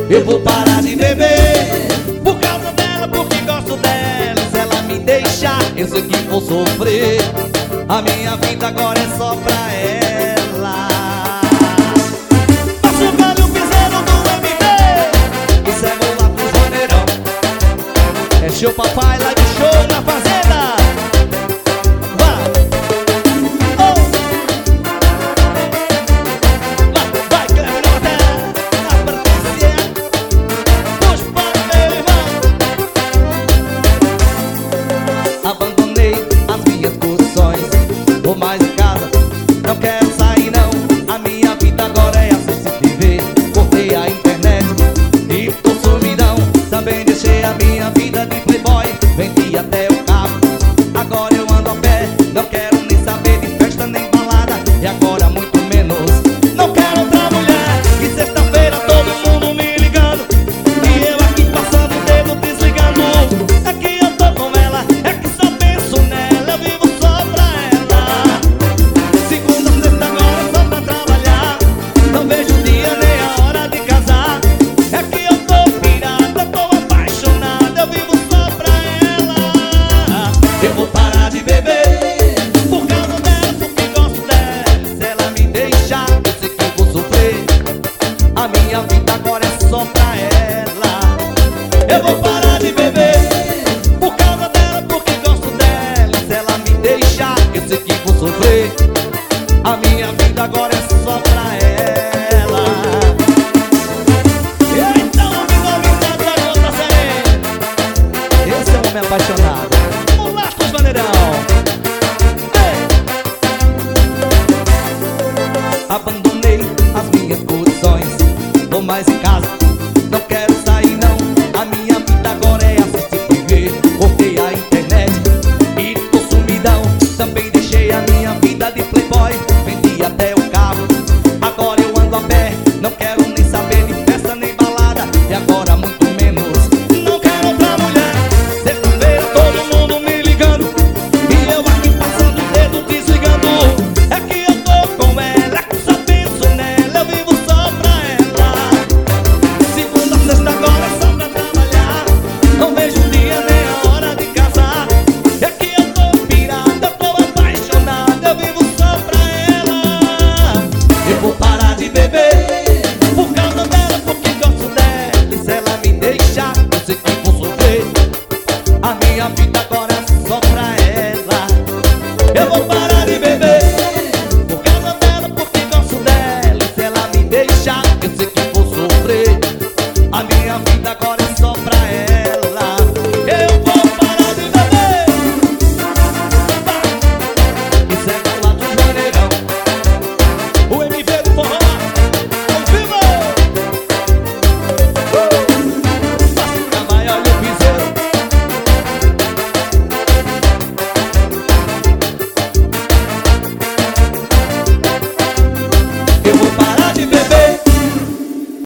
Eu vou parar de beber por causa dela, porque gosto dela. Se ela me deixar, eu sei que vou sofrer. A minha vida agora é só pra ela. Passo o galho pisando no MD e cego lá pro Janeirão. É show papai lá de show na fazenda. Vai! Oh! Vai, Cleber na bateria, na Patrícia. Puxa para meu irmão. Abandonei as minhas posições. Vou mais em casa, não quero sair não. A minha vida agora é assim se viver. Cortei a internet e tô sumidão. Também deixei a minha vida de playboy. Vendi até o carro, agora eu ando a pé. Não quero nem saber de festa nem balada, e agora muito menos. Não quero outra mulher, e sexta-feira todo mundo me ligando, e eu aqui passando o dedo desligando. É que eu tô com ela, é que só penso nela, eu vivo só pra ela. Segunda, sexta agora só pra trabalhar, não vejo o dia nem a hora de casar. É que eu tô pirada, tô apaixonada, eu vivo só pra ela. Eu vou parar de beber por causa dela, porque gosto dela. Se ela me deixar, eu sei que eu vou sofrer. A minha vida agora é só pra ela. Eu vou parar de beber por causa dela, porque gosto dela. Se ela me deixar, eu sei que vou sofrer. A minha vida agora é só pra ela. Então, amigo, ouvinte da Garota Serena, esse é o homem apaixonado. Vamos lá, Marcos Vaneirão. Abandonei as minhas posições. Vou mais em casa,